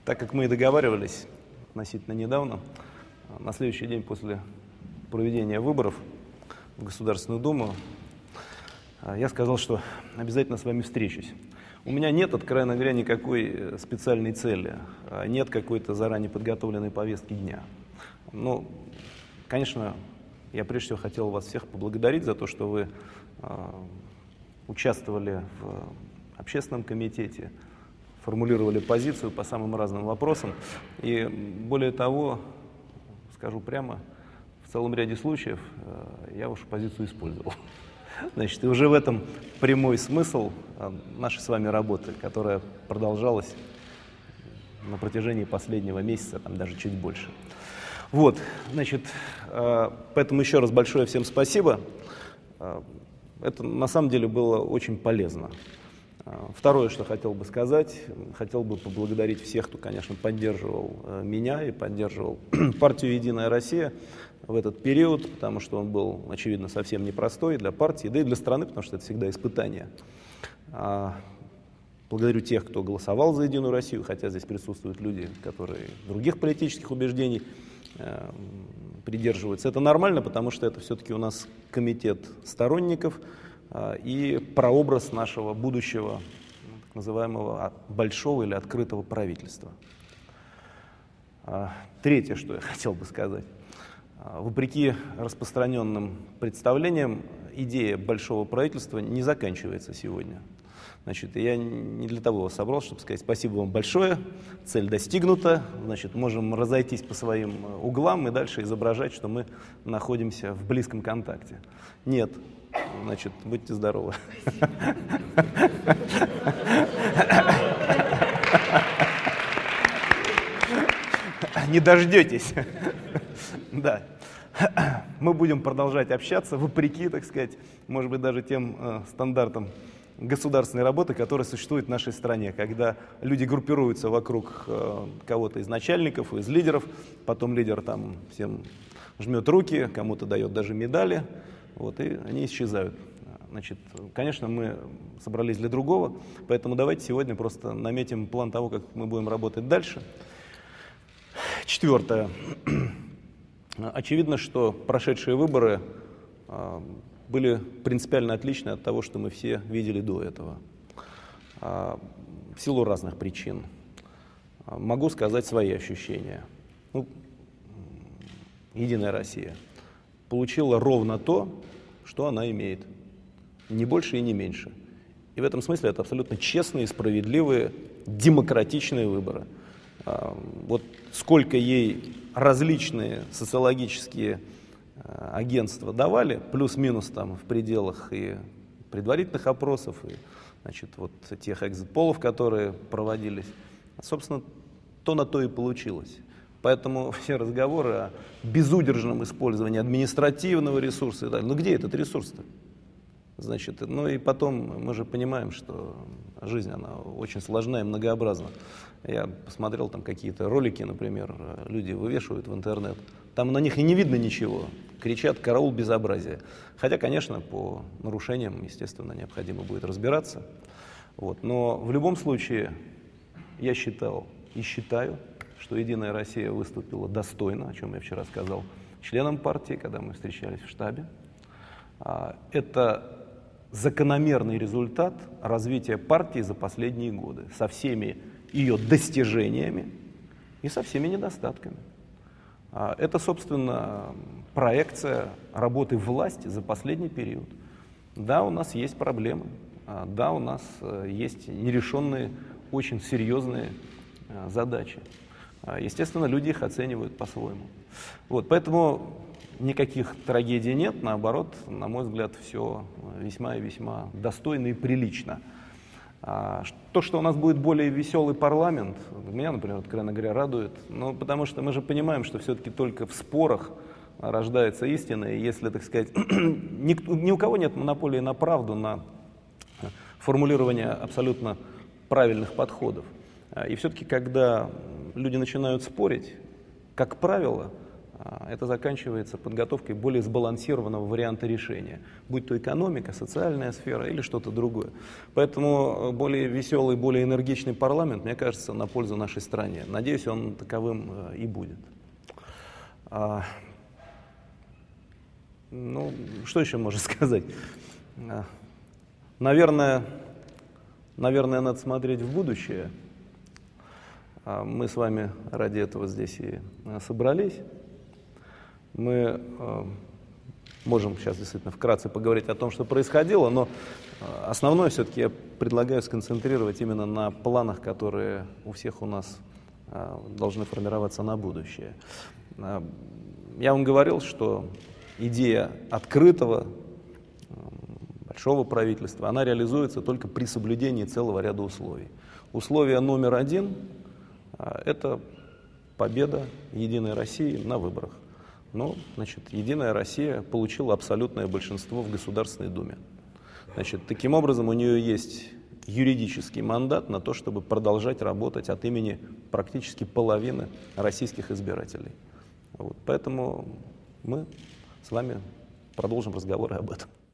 Так как мы и договаривались относительно недавно, на следующий день после проведения выборов в Государственную Думу я сказал, что обязательно с вами встречусь. У меня нет, откровенно говоря, никакой специальной цели, нет какой-то заранее подготовленной повестки дня. Но, конечно, я прежде всего хотел вас всех поблагодарить за то, что вы участвовали в общественном комитете, формулировали позицию по самым разным вопросам. И более того, скажу прямо, в целом ряде случаев я вашу позицию использовал. Значит, и уже в этом прямой смысл нашей с вами работы, которая продолжалась на протяжении последнего месяца, там даже чуть больше. Вот, значит, поэтому еще раз большое всем спасибо. Это на самом деле было очень полезно. Второе, что хотел бы сказать, хотел бы поблагодарить всех, кто, конечно, поддерживал меня и поддерживал партию «Единая Россия» в этот период, потому что он был, очевидно, совсем непростой для партии, да и для страны, потому что это всегда испытание. Благодарю тех, кто голосовал за «Единую Россию», хотя здесь присутствуют люди, которые других политических убеждений придерживаются. Это нормально, потому что это все-таки у нас комитет сторонников и прообраз нашего будущего, так называемого большого или открытого правительства. Третье, что я хотел бы сказать. Вопреки распространенным представлениям, идея большого правительства не заканчивается сегодня. Значит, я не для того вас собрал, чтобы сказать спасибо вам большое, цель достигнута, значит, можем разойтись по своим углам и дальше изображать, что мы находимся в близком контакте. Нет, значит, будьте здоровы. Не дождетесь. Да. Мы будем продолжать общаться вопреки, так сказать, может быть, даже тем стандартам государственной работы, которая существует в нашей стране, когда люди группируются вокруг кого-то из начальников, из лидеров, потом лидер там всем жмет руки, кому-то дает даже медали, вот, и они исчезают. Значит, конечно, мы собрались для другого, поэтому давайте сегодня просто наметим план того, как мы будем работать дальше. Четвертое. Очевидно, что прошедшие выборы были принципиально отличны от того, что мы все видели до этого. В силу разных причин. Могу сказать свои ощущения. «Единая Россия» получила ровно то, что она имеет. Ни больше и не меньше. И в этом смысле это абсолютно честные, справедливые, демократичные выборы. Вот сколько ей различные социологические агентства давали, плюс-минус там в пределах и предварительных опросов, и, значит, вот тех экзит-полов, которые проводились, собственно, то на то и получилось. Поэтому все разговоры о безудержном использовании административного ресурса и так далее, ну где этот ресурс-то? Значит, ну и потом мы же понимаем, что жизнь, она очень сложна и многообразна. Я посмотрел там какие-то ролики, например, люди вывешивают в интернет, там на них и не видно ничего, кричат «караул безобразия». Хотя, конечно, по нарушениям, естественно, необходимо будет разбираться. Вот. Но в любом случае я считал и считаю, что «Единая Россия» выступила достойно, о чем я вчера сказал членам партии, когда мы встречались в штабе. Это закономерный результат развития партии за последние годы, со всеми ее достижениями и со всеми недостатками. Это, собственно, проекция работы власти за последний период. Да, у нас есть проблемы, да, у нас есть нерешенные, очень серьезные задачи. Естественно, люди их оценивают по-своему. Вот, поэтому никаких трагедий нет, наоборот, на мой взгляд, все весьма и весьма достойно и прилично. То, что у нас будет более веселый парламент, меня, например, откровенно говоря, радует, но потому что мы же понимаем, что все-таки только в спорах рождается истина, и если, так сказать, ни у кого нет монополии на правду, на формулирование абсолютно правильных подходов. И все-таки, когда люди начинают спорить, как правило, это заканчивается подготовкой более сбалансированного варианта решения, будь то экономика, социальная сфера или что-то другое. Поэтому более веселый, более энергичный парламент, мне кажется, на пользу нашей стране. Надеюсь, он таковым и будет. Ну, что еще можно сказать? Наверное, надо смотреть в будущее. Мы с вами ради этого здесь и собрались. Мы можем сейчас действительно вкратце поговорить о том, что происходило, но основное все-таки я предлагаю сконцентрировать именно на планах, которые у всех у нас должны формироваться на будущее. Я вам говорил, что идея открытого, большого правительства, она реализуется только при соблюдении целого ряда условий. Условие номер один – это победа Единой России на выборах. Ну, значит, Единая Россия получила абсолютное большинство в Государственной Думе. Значит, таким образом, у нее есть юридический мандат на то, чтобы продолжать работать от имени практически половины российских избирателей. Вот. Поэтому мы с вами продолжим разговоры об этом.